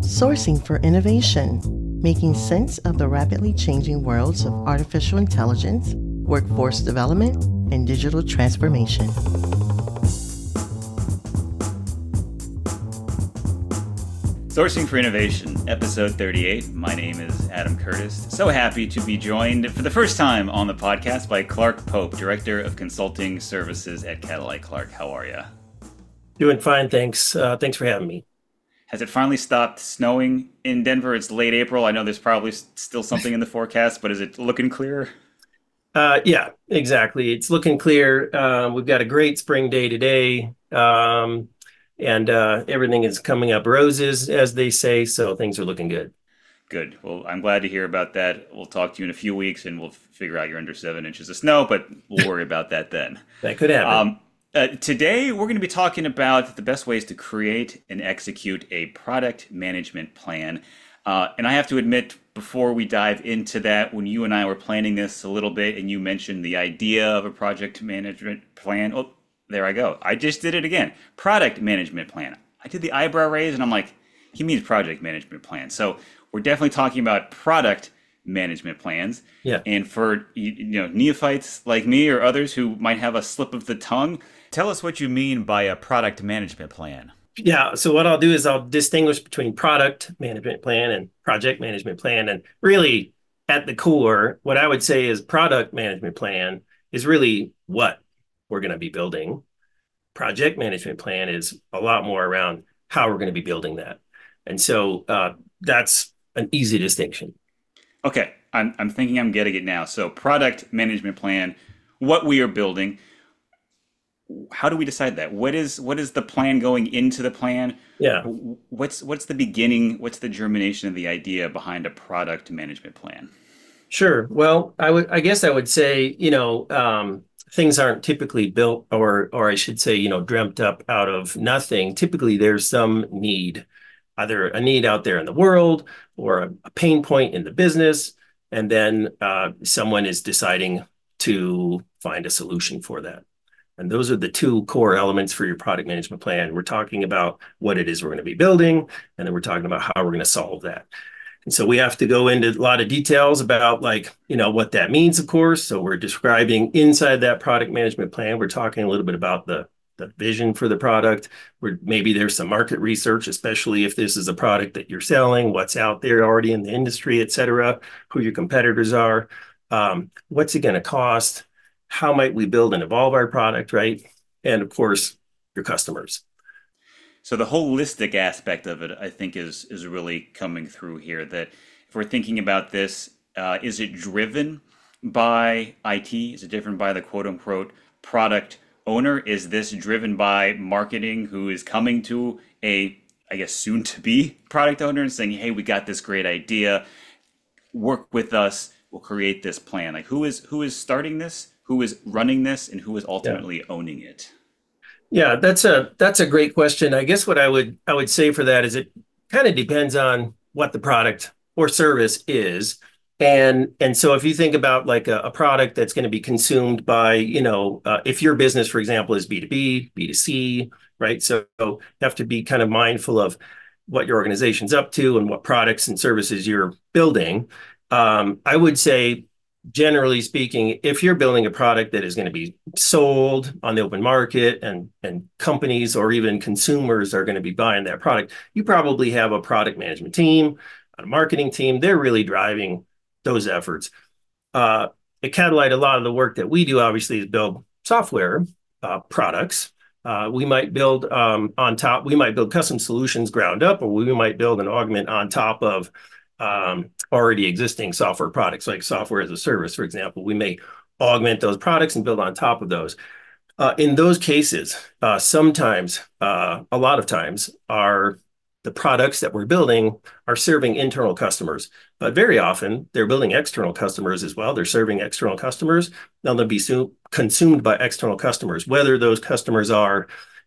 Sourcing for Innovation, making sense of the rapidly changing worlds of artificial intelligence, workforce development, and digital transformation. Sourcing for Innovation, episode 38. My name is Adam Curtis. So happy to be joined for the first time on the podcast by Clark Pope, Director of Consulting Services at Cadillac Clark. How are you? Doing fine, thanks. Thanks for having me. Has it finally stopped snowing in Denver? It's late April. I know there's probably still something in the forecast, but is it looking clearer? Yeah, exactly. It's looking clear. We've got a great spring day today, and everything is coming up roses, as they say, so things are looking good. Good. Well, I'm glad to hear about that. We'll talk to you in a few weeks, and we'll figure out you're under 7 inches of snow, but we'll worry about that then. That could happen. Today, we're going to be talking about the best ways to create and execute a product management plan. And I have to admit, before we dive into that, when you and I were planning this a little bit and you mentioned the idea of a project management plan, oh, there I go. I just did it again. Product management plan. I did the eyebrow raise and I'm like, he means project management plan. So we're definitely talking about product management plans. Yeah. And for neophytes like me or others who might have a slip of the tongue, tell us what you mean by a product management plan. Yeah. So what I'll do is I'll distinguish between product management plan and project management plan. And really at the core, what I would say is product management plan is really what we're going to be building. Project management plan is a lot more around how we're going to be building that. And so that's an easy distinction. Okay. I'm thinking I'm getting it now. So product management plan, what we are building. How do we decide that? What is the plan going into the plan? Yeah. What's the beginning? What's the germination of the idea behind a product management plan? Sure. Well, I guess I would say, things aren't typically built or I should say, dreamt up out of nothing. Typically there's some need, either a need out there in the world or a pain point in the business. And then someone is deciding to find a solution for that. And those are the two core elements for your product management plan. We're talking about what it is we're going to be building, and then we're talking about how we're going to solve that. And so we have to go into a lot of details about what that means, of course. So we're describing inside that product management plan, we're talking a little bit about the vision for the product, where maybe there's some market research, especially if this is a product that you're selling, what's out there already in the industry, et cetera, who your competitors are, what's it going to cost, how might we build and evolve our product, right? And of course, your customers. So the holistic aspect of it, I think, is really coming through here. That if we're thinking about this, is it driven by IT? Is it driven by the quote unquote product owner? Is this driven by marketing, who is coming to soon to be product owner and saying, hey, we got this great idea, work with us, we'll create this plan? Like who is starting this? Who is running this, and who is ultimately owning it? Yeah, that's a great question. I guess what I would say for that is it kind of depends on what the product or service is. And so if you think about like a product that's going to be consumed by, if your business, for example, is B2B, B2C, right? So you have to be kind of mindful of what your organization's up to and what products and services you're building. I would say, generally speaking, if you're building a product that is going to be sold on the open market and companies or even consumers are going to be buying that product, you probably have a product management team, a marketing team. They're really driving those efforts. At Cadillac, a lot of the work that we do obviously is build software products. We might build we might build custom solutions ground up, or we might build an augment on top of already existing software products, like software as a service, for example. We may augment those products and build on top of those. In those cases, sometimes, a lot of times, the products that we're building are serving internal customers, but very often they're building external customers as well. They're serving external customers. Now they'll be consumed by external customers, whether those customers are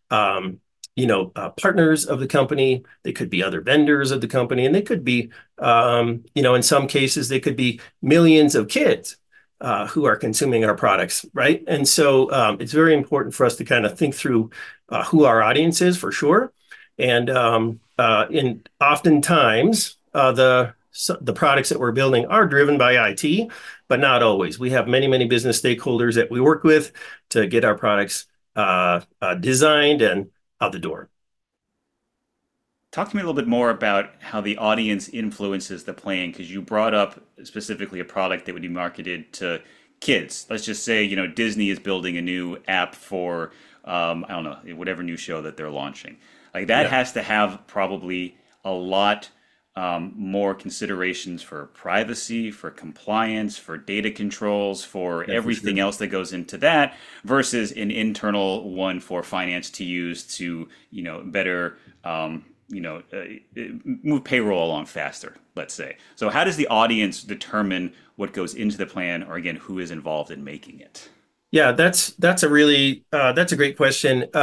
partners of the company. They could be other vendors of the company, and they could be, in some cases, they could be millions of kids who are consuming our products, right? And so it's very important for us to kind of think through who our audience is, for sure, and in oftentimes the products that we're building are driven by IT, but not always. We have many business stakeholders that we work with to get our products designed and out the door. Talk to me a little bit more about how the audience influences the plan, because you brought up specifically a product that would be marketed to kids. Let's just say, Disney is building a new app for, I don't know, whatever new show that they're launching. Like that Yeah, has to have probably a lot more considerations for privacy, for compliance, for data controls, for yeah, for everything sure. else that goes into that, versus an internal one for finance to use to, better, move payroll along faster, let's say. So how does the audience determine what goes into the plan, or again, who is involved in making it? Yeah, that's a really that's a great question.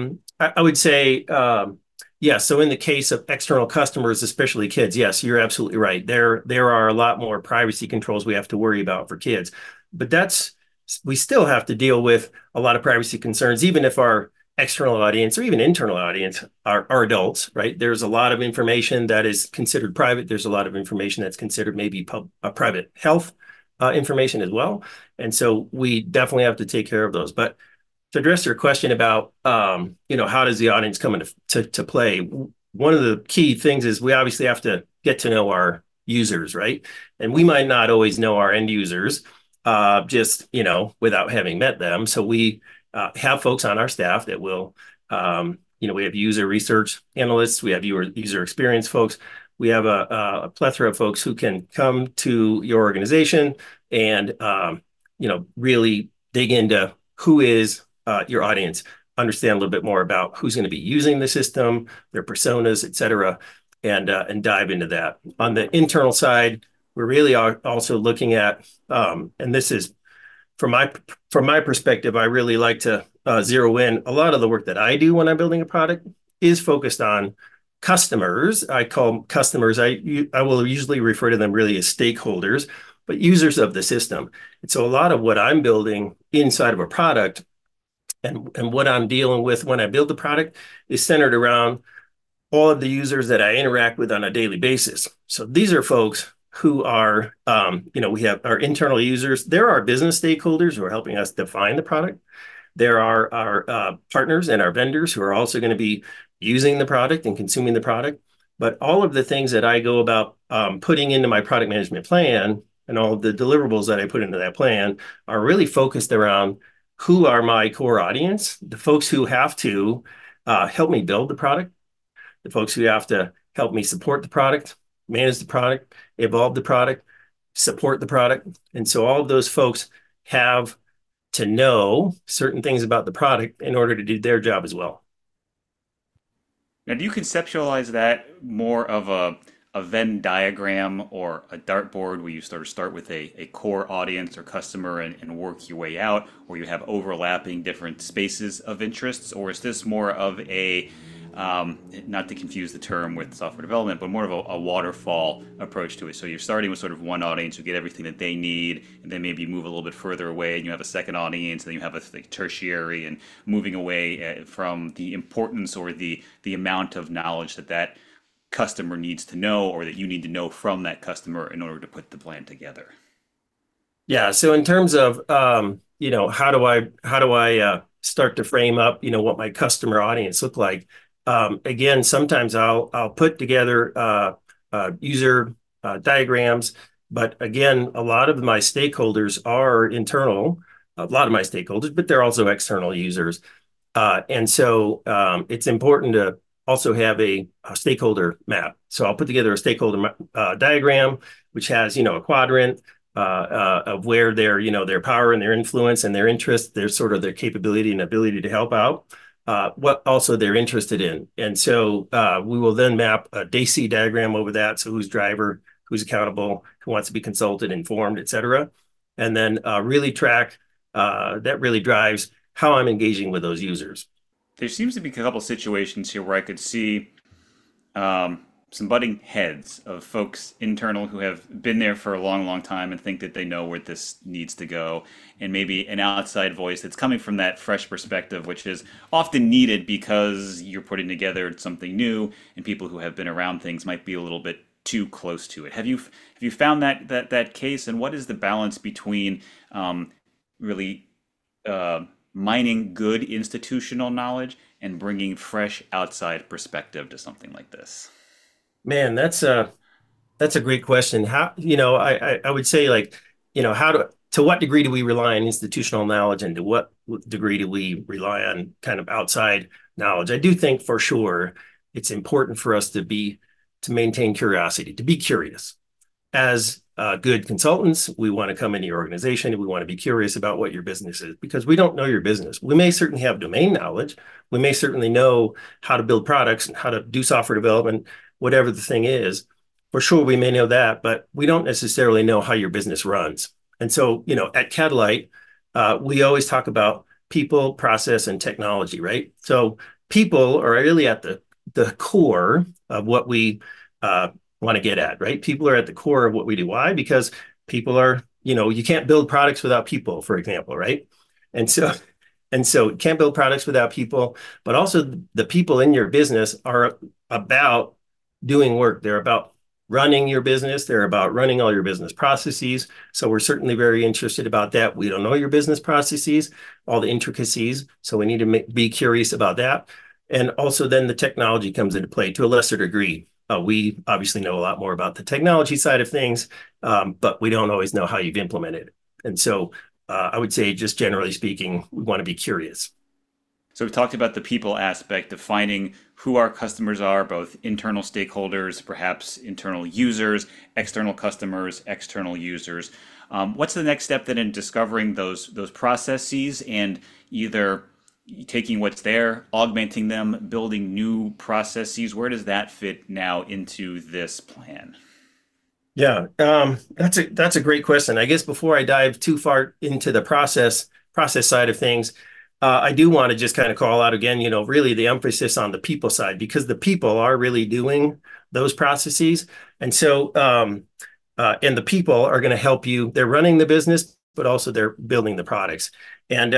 I would say yeah. So in the case of external customers, especially kids, yes, you're absolutely right. There are a lot more privacy controls we have to worry about for kids, but that's we still have to deal with a lot of privacy concerns, even if our external audience or even internal audience are adults, right? There's a lot of information that is considered private. There's a lot of information that's considered maybe private health information as well. And so we definitely have to take care of those. But to address your question about, how does the audience come into play? One of the key things is we obviously have to get to know our users, right? And we might not always know our end users, just, without having met them. So we have folks on our staff that will, we have user research analysts, we have user experience folks. We have a plethora of folks who can come to your organization and really dig into who is your audience, understand a little bit more about who's going to be using the system, their personas, et cetera, and dive into that. On the internal side, we're really also looking at, and this is from my perspective, I really like to zero in. A lot of the work that I do when I'm building a product is focused on customers. I call customers, I will usually refer to them really as stakeholders, but users of the system. And so a lot of what I'm building inside of a product and what I'm dealing with when I build the product is centered around all of the users that I interact with on a daily basis. So these are folks who are, we have our internal users. There are business stakeholders who are helping us define the product. There are our partners and our vendors who are also going to be using the product and consuming the product. But all of the things that I go about putting into my product management plan and all of the deliverables that I put into that plan are really focused around who are my core audience, the folks who have to help me build the product, the folks who have to help me support the product, manage the product, evolve the product, support the product. And so all of those folks have to know certain things about the product in order to do their job as well. Now, do you conceptualize that more of a Venn diagram or a dartboard where you sort of start with a core audience or customer and work your way out, or you have overlapping different spaces of interests? Or is this more of not to confuse the term with software development, but more of a waterfall approach to it? So you're starting with sort of one audience who get everything that they need, and then maybe you move a little bit further away, and you have a second audience, and then you have a tertiary, and moving away from the importance or the amount of knowledge that customer needs to know, or that you need to know from that customer in order to put the plan together. Yeah. So in terms of, how do I start to frame up, what my customer audience look like? Again, sometimes I'll put together user diagrams, but again, a lot of my stakeholders are internal. A lot of my stakeholders, but they're also external users. And so it's important to also have a stakeholder map. So I'll put together a stakeholder diagram, which has, a quadrant of where their power and their influence and their interest, their sort of their capability and ability to help out, what also they're interested in. And so we will then map a DAISY diagram over that. So who's driver, who's accountable, who wants to be consulted, informed, et cetera. And then really track that really drives how I'm engaging with those users. There seems to be a couple situations here where I could see some butting heads of folks internal who have been there for a long, long time and think that they know where this needs to go, and maybe an outside voice that's coming from that fresh perspective, which is often needed because you're putting together something new, and people who have been around things might be a little bit too close to it. Have you found that case, and what is the balance between really mining good institutional knowledge and bringing fresh outside perspective to something like this? Man, that's a great question. How, I would say like, to what degree do we rely on institutional knowledge and to what degree do we rely on kind of outside knowledge? I do think for sure it's important for us to maintain curiosity, to be curious. As good consultants, we want to come into your organization and we want to be curious about what your business is because we don't know your business. We may certainly have domain knowledge. We may certainly know how to build products and how to do software development, whatever the thing is. For sure, we may know that, but we don't necessarily know how your business runs. And so, at Catalyte, we always talk about people, process, and technology, right? So people are really at the core of what we want to get at, right? People are at the core of what we do. Why? Because people are, you can't build products without people, for example, right? And so, you can't build products without people, but also the people in your business are about doing work. They're about running your business. They're about running all your business processes. So we're certainly very interested about that. We don't know your business processes, all the intricacies. So we need to be curious about that. And also then the technology comes into play to a lesser degree. We obviously know a lot more about the technology side of things, but we don't always know how you've implemented it. And so I would say, just generally speaking, we want to be curious. So we talked about the people aspect of finding who our customers are, both internal stakeholders, perhaps internal users, external customers, external users. What's the next step then in discovering those processes and either taking what's there, augmenting them, building new processes? Where does that fit now into this plan? Yeah, that's a great question. I guess before I dive too far into the process side of things, I do want to just kind of call out again, really the emphasis on the people side, because the people are really doing those processes. And so, and the people are going to help you. They're running the business, but also they're building the products. And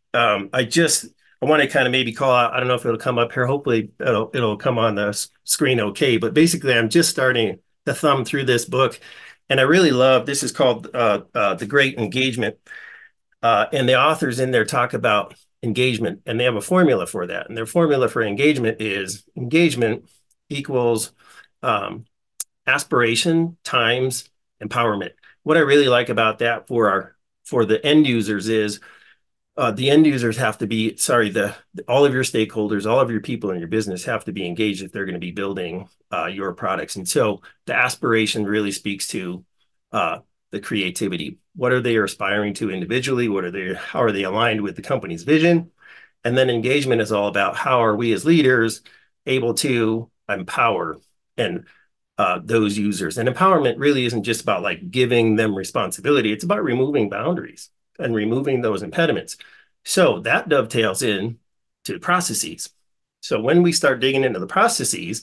I want to kind of maybe call out, I don't know if it'll come up here. Hopefully it'll come on the screen okay. But basically, I'm just starting to thumb through this book. And I really love, this is called The Great Engagement. And the authors in there talk about engagement, and they have a formula for that. And their formula for engagement is engagement equals aspiration times empowerment. What I really like about that for the end users is the end users have to be, all of your stakeholders, all of your people in your business have to be engaged if they're going to be building your products. And so the aspiration really speaks to the creativity. What are they aspiring to individually? How are they aligned with the company's vision? And then engagement is all about how are we as leaders able to empower and those users. And empowerment really isn't just about like giving them responsibility. It's about removing boundaries and removing those impediments. So that dovetails in to processes. So when we start digging into the processes,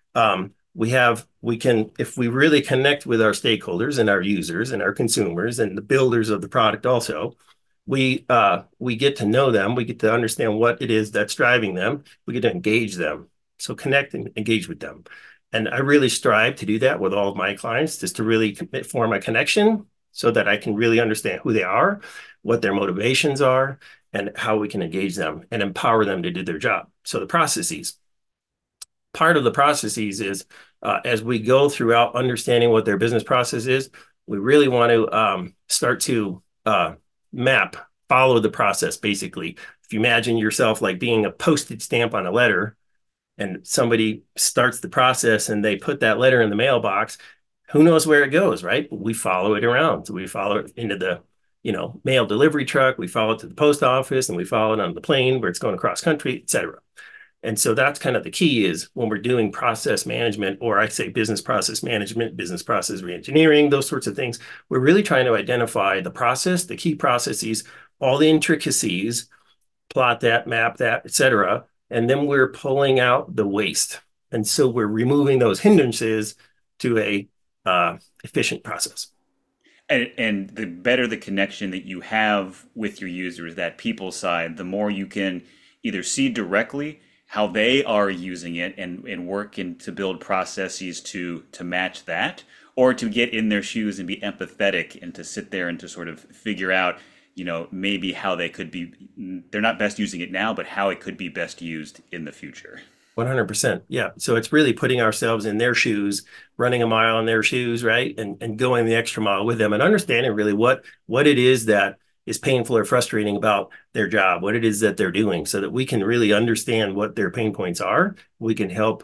we can, if we really connect with our stakeholders and our users and our consumers and the builders of the product also, we get to know them. We get to understand what it is that's driving them. We get to engage them. So connect and engage with them. And I really strive to do that with all of my clients, just to really form a connection so that I can really understand who they are, what their motivations are, and how we can engage them and empower them to do their job. So the processes. Part of the processes is as we go throughout understanding what their business process is, we really want to start to follow the process, basically. If you imagine yourself like being a postage stamp on a letter, and somebody starts the process and they put that letter in the mailbox, who knows where it goes, right? We follow it around. So we follow it into the mail delivery truck, we follow it to the post office, and we follow it on the plane where it's going across country, et cetera. And so that's kind of the key is when we're doing process management, or I say business process management, business process reengineering, those sorts of things, we're really trying to identify the process, the key processes, all the intricacies, plot that, map that, et cetera. And then we're pulling out the waste. And so we're removing those hindrances to a efficient process. And the better the connection that you have with your users, that people side, the more you can either see directly how they are using it and work and to build processes to match that, or to get in their shoes and be empathetic and to sit there and to sort of figure out, maybe how they could be, they're not best using it now, but how it could be best used in the future. 100%. Yeah. So it's really putting ourselves in their shoes, running a mile in their shoes, right? And going the extra mile with them and understanding really what it is that is painful or frustrating about their job, what it is that they're doing, so that we can really understand what their pain points are. We can help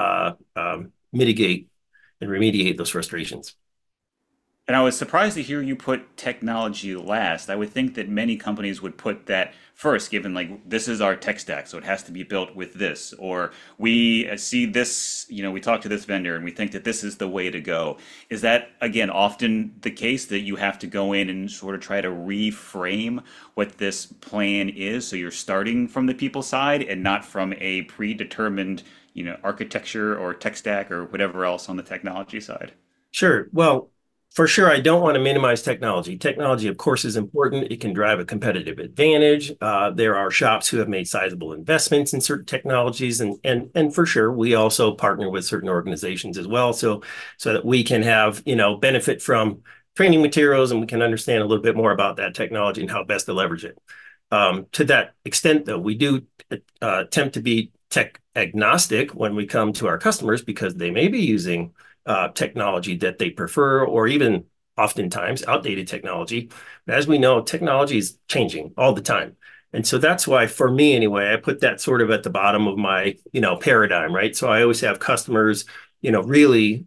mitigate and remediate those frustrations. And I was surprised to hear you put technology last. I would think that many companies would put that first, given like this is our tech stack, so it has to be built with this. Or we see this, we talk to this vendor and we think that this is the way to go. Is that, again, often the case that you have to go in and sort of try to reframe what this plan is? So you're starting from the people side and not from a predetermined, architecture or tech stack or whatever else on the technology side? Sure. Well, for sure, I don't want to minimize technology. Technology, of course, is important. It can drive a competitive advantage. There are shops who have made sizable investments in certain technologies, and for sure, we also partner with certain organizations as well, so that we can have benefit from training materials and we can understand a little bit more about that technology and how best to leverage it. To that extent, though, we do attempt to be tech agnostic when we come to our customers because they may be using technology that they prefer, or even oftentimes outdated technology. But as we know, technology is changing all the time. And so that's why, for me anyway, I put that sort of at the bottom of my, paradigm, right? So I always have customers, really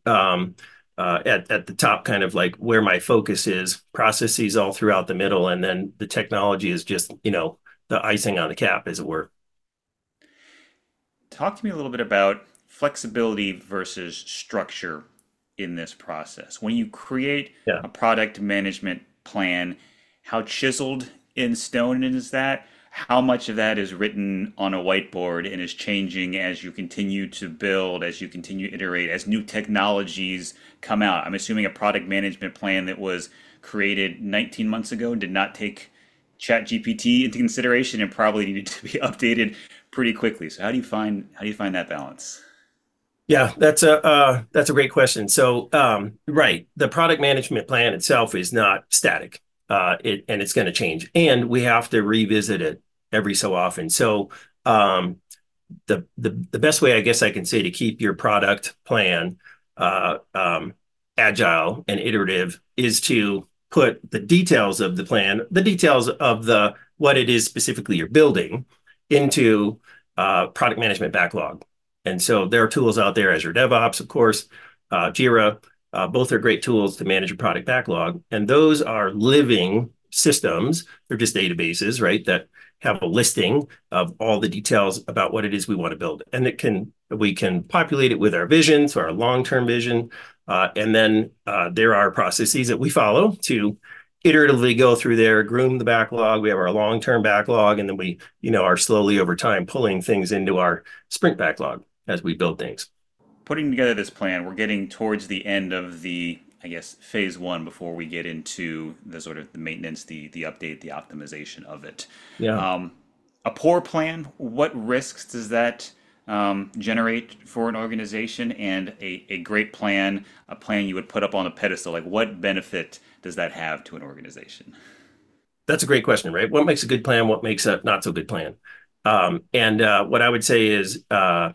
at the top, kind of like where my focus is, processes all throughout the middle, and then the technology is just, the icing on the cap, as it were. Talk to me a little bit about flexibility versus structure in this process. When you create Yeah. a product management plan, how chiseled in stone is that? How much of that is written on a whiteboard and is changing as you continue to build, as you continue to iterate, as new technologies come out? I'm assuming a product management plan that was created 19 months ago did not take ChatGPT into consideration and probably needed to be updated pretty quickly. So how do you find that balance? Yeah, that's a great question. So, right, the product management plan itself is not static, and it's going to change, and we have to revisit it every so often. So, the best way I guess I can say to keep your product plan uh, um, agile and iterative is to put the details of the plan, the details of the what it is specifically you're building, into product management backlog. And so there are tools out there, Azure DevOps, of course, Jira. Both are great tools to manage your product backlog. And those are living systems. They're just databases, right, that have a listing of all the details about what it is we want to build. And we can populate it with our vision, so our long-term vision. And then there are processes that we follow to iteratively go through there, groom the backlog. We have our long-term backlog, and then we, are slowly over time pulling things into our sprint backlog as we build things. Putting together this plan, we're getting towards the end of the, I guess, phase one before we get into the sort of the maintenance, the update, the optimization of it. Yeah. Um, a poor plan, what risks does that generate for an organization? And a great plan, a plan you would put up on a pedestal, like what benefit does that have to an organization? That's a great question, right? What makes a good plan? What makes a not so good plan? And what I would say is,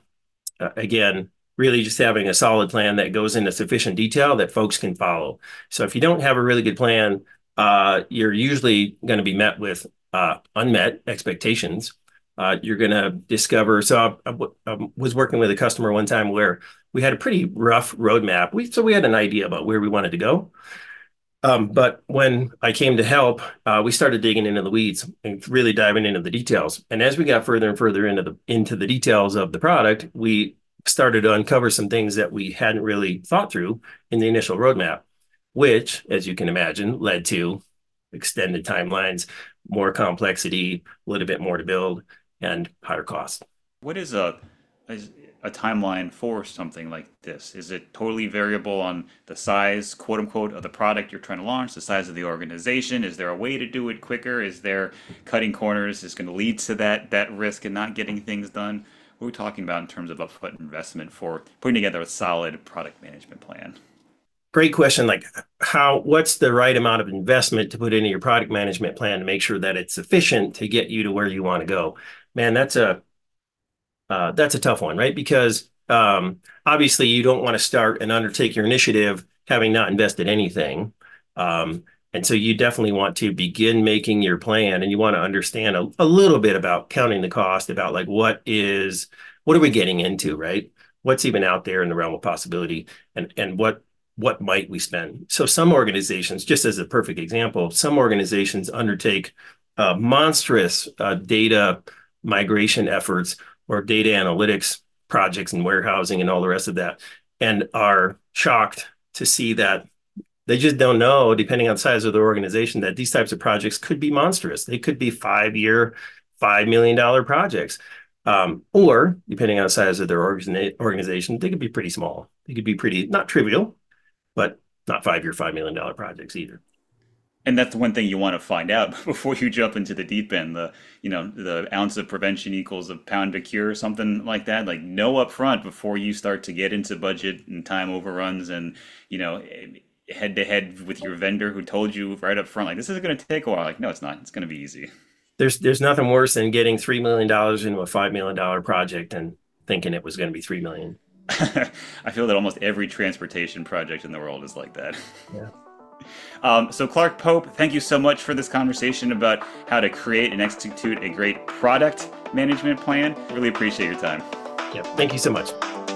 again, really just having a solid plan that goes into sufficient detail that folks can follow. So if you don't have a really good plan, you're usually going to be met with unmet expectations. You're going to discover. So I was working with a customer one time where we had a pretty rough roadmap. So we had an idea about where we wanted to go. But when I came to help, we started digging into the weeds and really diving into the details. And as we got further and further into the details of the product, we started to uncover some things that we hadn't really thought through in the initial roadmap, which, as you can imagine, led to extended timelines, more complexity, a little bit more to build, and higher cost. What is a timeline for something like this? Is it totally variable on the size, quote unquote, of the product you're trying to launch, the size of the organization? Is there a way to do it quicker? Is there cutting corners is going to lead to that risk and not getting things done? What are we talking about in terms of upfront investment for putting together a solid product management plan? Great question. Like what's the right amount of investment to put into your product management plan to make sure that it's sufficient to get you to where you want to go? Man, that's a tough one, right? Because obviously you don't want to start and undertake your initiative having not invested anything. And so you definitely want to begin making your plan, and you want to understand a little bit about counting the cost, about like what are we getting into, right? What's even out there in the realm of possibility, and what might we spend? So some organizations, just as a perfect example, some organizations undertake monstrous data migration efforts or data analytics projects and warehousing and all the rest of that, and are shocked to see that they just don't know, depending on the size of their organization, that these types of projects could be monstrous. They could be 5-year, $5 million projects. Or depending on the size of their organization, they could be pretty small. They could be pretty, not trivial, but not 5-year, $5 million projects either. And that's the one thing you want to find out before you jump into the deep end. The ounce of prevention equals a pound of cure, or something like that. Like, know up front before you start to get into budget and time overruns and, head to head with your vendor who told you right up front, like, this is going to take a while. Like, no, it's not. It's going to be easy. There's nothing worse than getting $3 million into a $5 million project and thinking it was going to be $3 million. I feel that almost every transportation project in the world is like that. Yeah. So Clark Pope, thank you so much for this conversation about how to create and execute a great product management plan. Really appreciate your time. Yeah, thank you so much.